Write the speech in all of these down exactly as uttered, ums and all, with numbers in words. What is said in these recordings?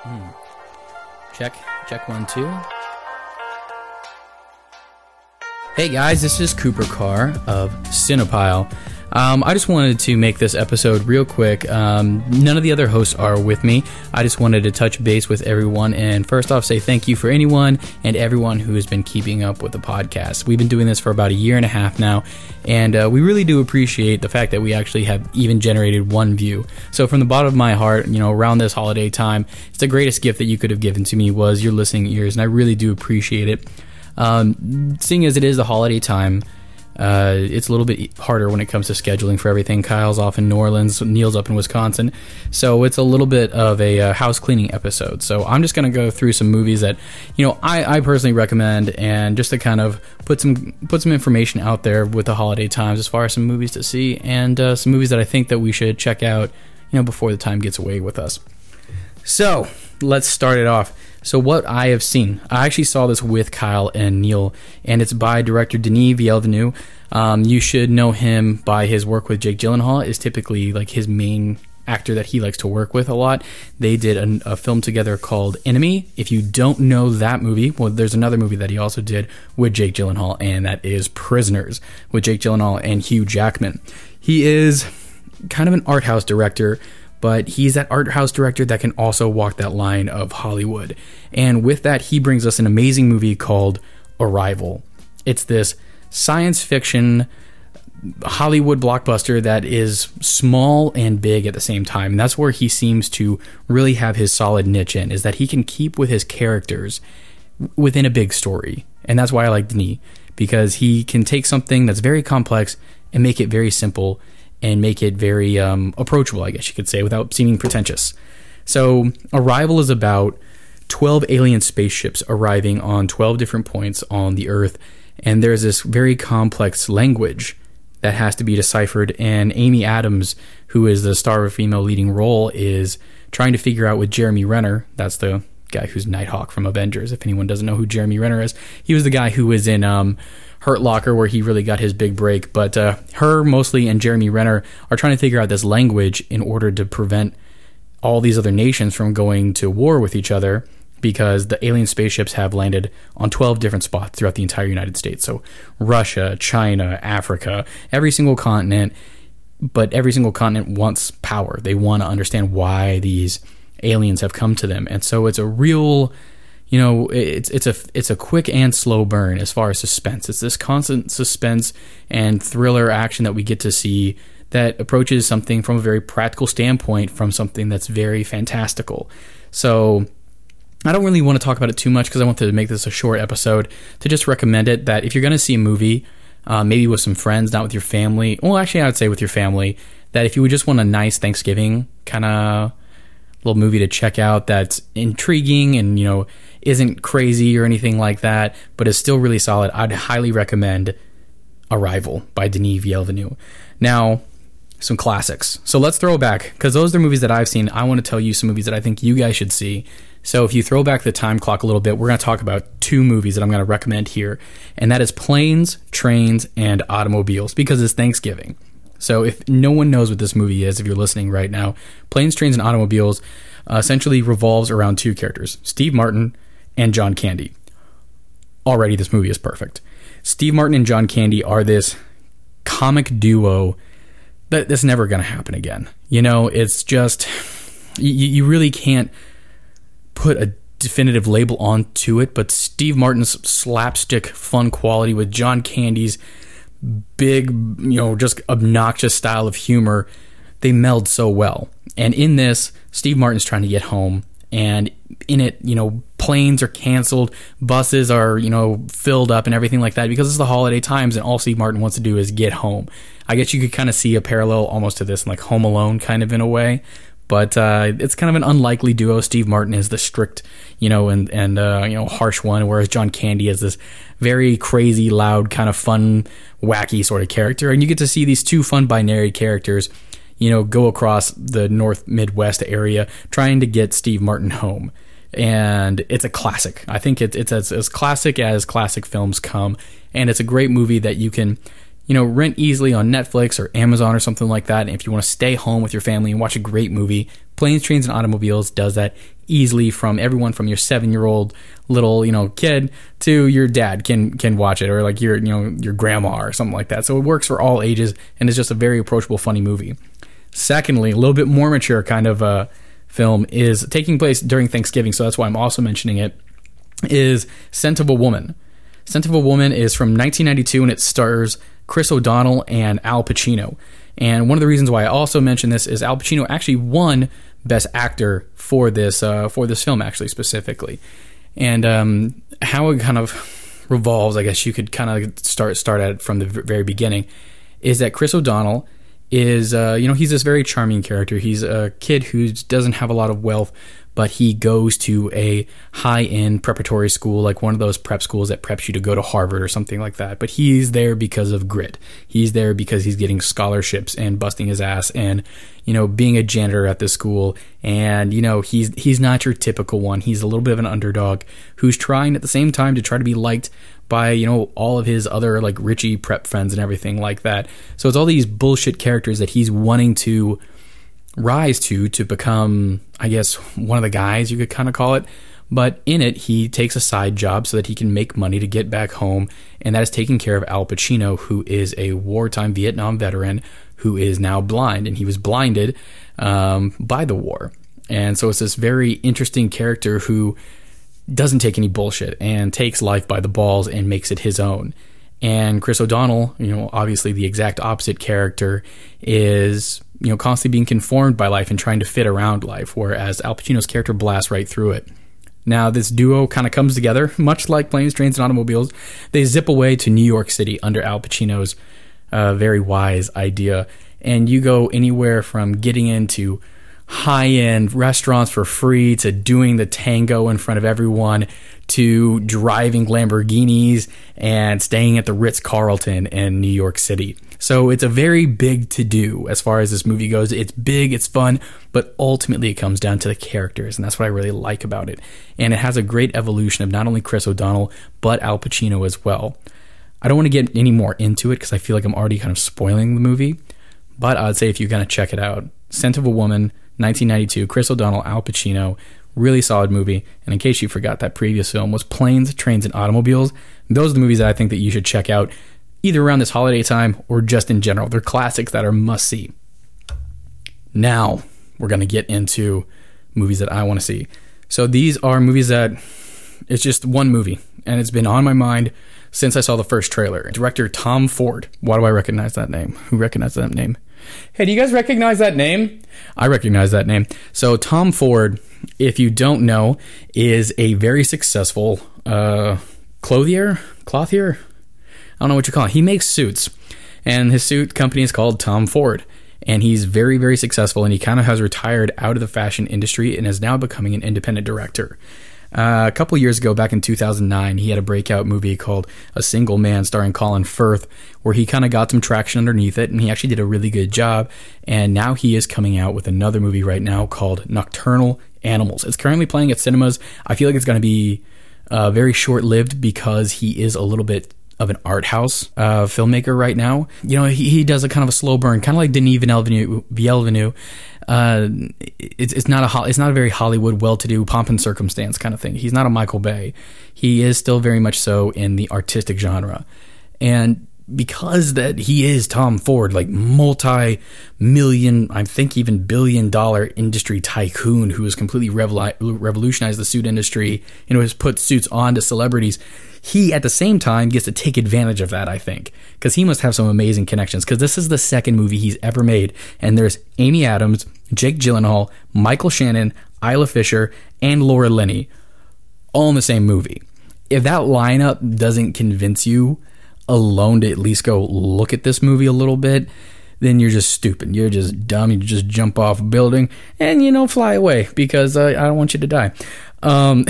Hmm. Check, check one, two. Hey guys, this is Cooper Carr of Cinepile. Um, I just wanted to make this episode real quick. Um, none of the other hosts are with me. I just wanted to touch base with everyone and first off say thank you for anyone and everyone who has been keeping up with the podcast. We've been doing this for about a year and a half now, and uh, we really do appreciate the fact that we actually have even generated one view. So from the bottom of my heart, you know, around this holiday time, it's the greatest gift that you could have given to me was your listening ears, and I really do appreciate it. Um, seeing as it is the holiday time, Uh, it's a little bit harder when it comes to scheduling for everything. Kyle's off in New Orleans, Neil's up in Wisconsin, so it's a little bit of a uh, house cleaning episode. So I'm just going to go through some movies that, you know, I, I personally recommend, and just to kind of put some put some information out there with the holiday times as far as some movies to see and uh, some movies that I think that we should check out, you know, before the time gets away with us. So let's start it off. So what I have seen, I actually saw this with Kyle and Neil, and it's by director Denis Villeneuve. Um, you should know him by his work with Jake Gyllenhaal, is typically like his main actor that he likes to work with a lot. They did a, a film together called Enemy. If you don't know that movie, well, there's another movie that he also did with Jake Gyllenhaal, and that is Prisoners with Jake Gyllenhaal and Hugh Jackman. He is kind of an art house director, but he's that art house director that can also walk that line of Hollywood. And with that, he brings us an amazing movie called Arrival. It's this science fiction Hollywood blockbuster that is small and big at the same time. And that's where he seems to really have his solid niche in, is that he can keep with his characters within a big story. And that's why I like Denis, because he can take something that's very complex and make it very simple and make it very um, approachable, I guess you could say, without seeming pretentious. So Arrival is about twelve alien spaceships arriving on twelve different points on the Earth, and there's this very complex language that has to be deciphered, and Amy Adams, who is the star of a female leading role, is trying to figure out with Jeremy Renner, that's the guy who's Nighthawk from Avengers, if anyone doesn't know who Jeremy Renner is. He was the guy who was in um, Hurt Locker, where he really got his big break, but uh, her mostly and Jeremy Renner are trying to figure out this language in order to prevent all these other nations from going to war with each other, because the alien spaceships have landed on twelve different spots throughout the entire United States. So Russia, China, Africa, every single continent, but every single continent wants power. They want to understand why these aliens have come to them. And so it's a real, you know, it's it's a it's a quick and slow burn as far as suspense. It's this constant suspense and thriller action that we get to see that approaches something from a very practical standpoint, from something that's very fantastical. So I don't really want to talk about it too much because I wanted to make this a short episode to just recommend it, that if you're going to see a movie, uh, maybe with some friends, not with your family, well, actually I would say with your family, that if you would just want a nice Thanksgiving kind of little movie to check out that's intriguing and, you know, isn't crazy or anything like that, but is still really solid, I'd highly recommend Arrival by Denis Villeneuve. Now, some classics. So let's throw back, because those are movies that I've seen. I want to tell you some movies that I think you guys should see. So if you throw back the time clock a little bit, we're going to talk about two movies that I'm going to recommend here, and that is Planes, Trains, and Automobiles, because it's Thanksgiving. So if no one knows what this movie is, if you're listening right now, Planes, Trains, and Automobiles uh, essentially revolves around two characters, Steve Martin and John Candy. Already, this movie is perfect. Steve Martin and John Candy are this comic duo that that's never going to happen again. You know, it's just, you, you really can't put a definitive label onto it, but Steve Martin's slapstick fun quality with John Candy's big, you know, just obnoxious style of humor, they meld so well. And in this, Steve Martin's trying to get home, and in it, you know, planes are canceled, buses are, you know, filled up and everything like that, because it's the holiday times and all Steve Martin wants to do is get home. I guess you could kind of see a parallel almost to this in like Home Alone kind of in a way. But uh, it's kind of an unlikely duo. Steve Martin is the strict, you know, and and uh, you know, harsh one, whereas John Candy is this very crazy, loud, kind of fun, wacky sort of character. And you get to see these two fun binary characters, you know, go across the North Midwest area trying to get Steve Martin home. And it's a classic. I think it, it's as, as classic as classic films come. And it's a great movie that you can you know, rent easily on Netflix or Amazon or something like that. And if you want to stay home with your family and watch a great movie, Planes, Trains, and Automobiles does that easily. From everyone from your seven-year-old little, you know, kid to your dad can can watch it, or like your, you know, your grandma or something like that. So it works for all ages, and it's just a very approachable, funny movie. Secondly, a little bit more mature kind of uh, film is taking place during Thanksgiving, so that's why I'm also mentioning it, is Scent of a Woman. Scent of a Woman is from nineteen ninety-two, and it stars Chris O'Donnell and Al Pacino. And one of the reasons why I also mention this is Al Pacino actually won Best Actor for this uh, for this film, actually, specifically. And um, how it kind of revolves, I guess you could kind of start start at it from the very beginning, is that Chris O'Donnell is, uh, you know, he's this very charming character. He's a kid who doesn't have a lot of wealth, but he goes to a high-end preparatory school, like one of those prep schools that preps you to go to Harvard or something like that. But he's there because of grit. He's there because he's getting scholarships and busting his ass and, you know, being a janitor at this school. And, you know, he's he's not your typical one. He's a little bit of an underdog who's trying at the same time to try to be liked by, you know, all of his other, like, Richie prep friends and everything like that. So it's all these bullshit characters that he's wanting to rise to to become, I guess, one of the guys, you could kind of call it. But in it, he takes a side job so that he can make money to get back home, and that is taking care of Al Pacino, who is a wartime Vietnam veteran who is now blind, and he was blinded um, by the war. And so it's this very interesting character who doesn't take any bullshit and takes life by the balls and makes it his own. And Chris O'Donnell, you know, obviously the exact opposite character, is, you know, constantly being conformed by life and trying to fit around life, whereas Al Pacino's character blasts right through it. Now, this duo kind of comes together, much like Planes, Trains, and Automobiles. They zip away to New York City under Al Pacino's uh, very wise idea. And you go anywhere from getting into high-end restaurants for free to doing the tango in front of everyone to driving Lamborghinis and staying at the Ritz-Carlton in New York City. So it's a very big to-do as far as this movie goes. It's big, it's fun, but ultimately it comes down to the characters, and that's what I really like about it. And it has a great evolution of not only Chris O'Donnell, but Al Pacino as well. I don't want to get any more into it because I feel like I'm already kind of spoiling the movie, but I'd say if you're going to check it out, Scent of a Woman, nineteen ninety-two, Chris O'Donnell, Al Pacino, really solid movie. And in case you forgot, that previous film was Planes, Trains, and Automobiles. Those are the movies that I think that you should check out either around this holiday time or just in general. They're classics that are must-see. Now, we're going to get into movies that I want to see. So these are movies that, it's just one movie, and it's been on my mind since I saw the first trailer. Director Tom Ford. Why do I recognize that name? Who recognizes that name? Hey, do you guys recognize that name? I recognize that name. So Tom Ford, if you don't know, is a very successful uh, clothier? Clothier? I don't know what you call it. He makes suits, and his suit company is called Tom Ford, and he's very, very successful, and he kind of has retired out of the fashion industry and is now becoming an independent director. Uh, a couple years ago, back in two thousand nine, he had a breakout movie called A Single Man starring Colin Firth, where he kind of got some traction underneath it, and he actually did a really good job. And now he is coming out with another movie right now called Nocturnal Animals. It's currently playing at cinemas. I feel like it's going to be uh, very short-lived because he is a little bit of an art house uh, filmmaker right now. You know, he, he does a kind of a slow burn, kind of like Denis Villeneuve. Villeneuve. Uh, it's it's not a it's not a very Hollywood, well-to-do, pomp and circumstance kind of thing. He's not a Michael Bay. He is still very much so in the artistic genre, and because that he is Tom Ford, like multi-million, I think even billion-dollar industry tycoon who has completely revol- revolutionized the suit industry. You know, has put suits on to celebrities. He, at the same time, gets to take advantage of that, I think, because he must have some amazing connections, because this is the second movie he's ever made, and there's Amy Adams, Jake Gyllenhaal, Michael Shannon, Isla Fisher, and Laura Linney all in the same movie. If that lineup doesn't convince you alone to at least go look at this movie a little bit, then you're just stupid. You're just dumb. You just jump off a building and, you know, fly away, because uh, I don't want you to die. Um,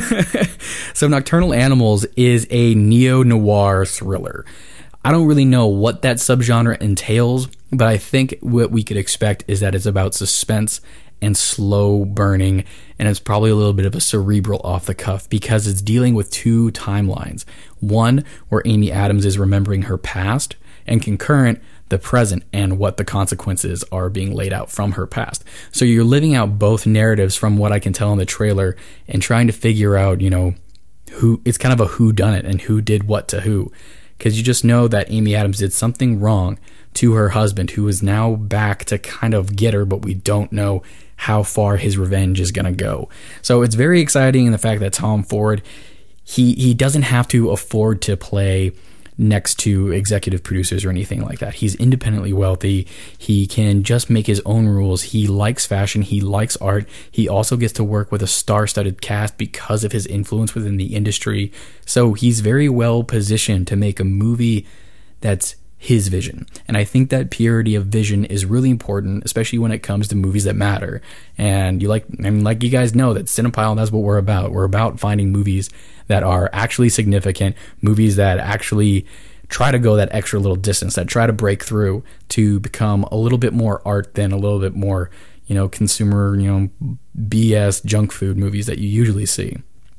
so Nocturnal Animals is a neo-noir thriller. I don't really know what that subgenre entails, but I think what we could expect is that it's about suspense and slow burning, and it's probably a little bit of a cerebral off the cuff, because it's dealing with two timelines. One where Amy Adams is remembering her past, and concurrent, the present and what the consequences are being laid out from her past. So you're living out both narratives from what I can tell in the trailer and trying to figure out, you know, who, it's kind of a who done it and who did what to who. Because you just know that Amy Adams did something wrong to her husband, who is now back to kind of get her, but we don't know how far his revenge is going to go. So it's very exciting in the fact that Tom Ford, he he doesn't have to afford to play next to executive producers or anything like that. He's independently wealthy. He can just make his own rules. He likes fashion. He likes art. He also gets to work with a star-studded cast because of his influence within the industry. So he's very well positioned to make a movie that's his vision. And I think that purity of vision is really important, especially when it comes to movies that matter. And you like, I mean, like you guys know that Cinephile, that's what we're about. We're about finding movies that are actually significant, movies that actually try to go that extra little distance, that try to break through to become a little bit more art than a little bit more, you know, consumer, you know, B S junk food movies that you usually see.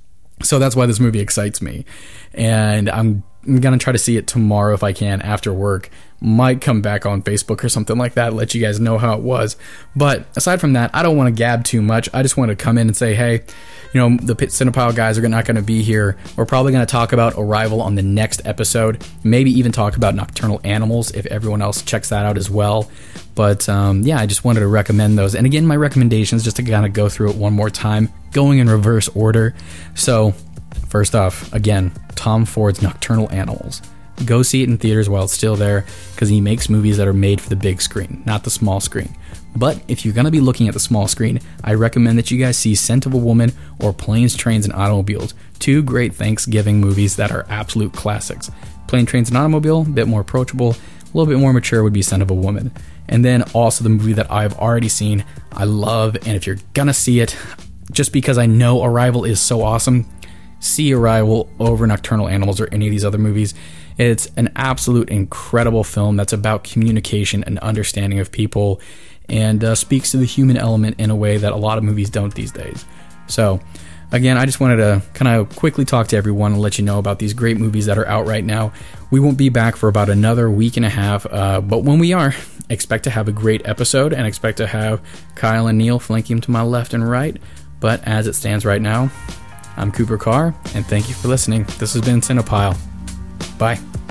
So that's why this movie excites me. And I'm I'm going to try to see it tomorrow if I can after work. Might come back on Facebook or something like that, let you guys know how it was. But aside from that, I don't want to gab too much. I just want to come in and say, hey, you know, the Pit Cinephile guys are not going to be here. We're probably going to talk about Arrival on the next episode. Maybe even talk about Nocturnal Animals if everyone else checks that out as well. But um, yeah, I just wanted to recommend those. And again, my recommendations, just to kind of go through it one more time, going in reverse order. So first off, again, Tom Ford's Nocturnal Animals. Go see it in theaters while it's still there, because he makes movies that are made for the big screen, not the small screen. But if you're going to be looking at the small screen, I recommend that you guys see Scent of a Woman or Planes, Trains, and Automobiles. Two great Thanksgiving movies that are absolute classics. Planes, Trains, and Automobile, a bit more approachable. A little bit more mature would be Scent of a Woman. And then also the movie that I've already seen, I love, and if you're going to see it, just because I know Arrival is so awesome, see Arrival over Nocturnal Animals or any of these other movies. It's an absolute incredible film that's about communication and understanding of people, and uh, speaks to the human element in a way that a lot of movies don't these days. So again, I just wanted to kind of quickly talk to everyone and let you know about these great movies that are out right now. We won't be back for about another week and a half, uh, but when we are, expect to have a great episode and expect to have Kyle and Neil flanking to my left and right. But as it stands right now, I'm Cooper Carr, and thank you for listening. This has been Cinephile. Bye.